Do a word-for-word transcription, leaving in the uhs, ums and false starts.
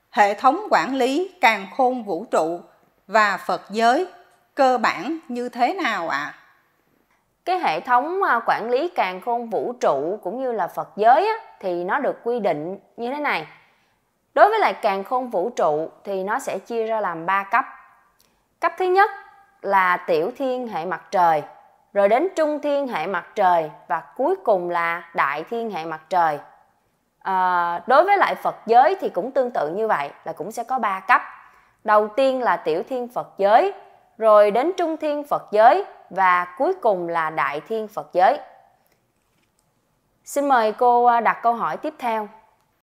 hệ thống quản lý càn khôn vũ trụ và Phật giới cơ bản như thế nào ạ? À? Cái hệ thống quản lý càn khôn vũ trụ cũng như là Phật giới á, thì nó được quy định như thế này. Đối với lại càn khôn vũ trụ thì nó sẽ chia ra làm ba cấp. Cấp thứ nhất là tiểu thiên hệ mặt trời, rồi đến trung thiên hệ mặt trời và cuối cùng là đại thiên hệ mặt trời. À, đối với lại Phật giới thì cũng tương tự như vậy, là cũng sẽ có ba cấp. Đầu tiên là tiểu thiên Phật giới, rồi đến trung thiên Phật giới và cuối cùng là đại thiên Phật giới. Xin mời cô đặt câu hỏi tiếp theo.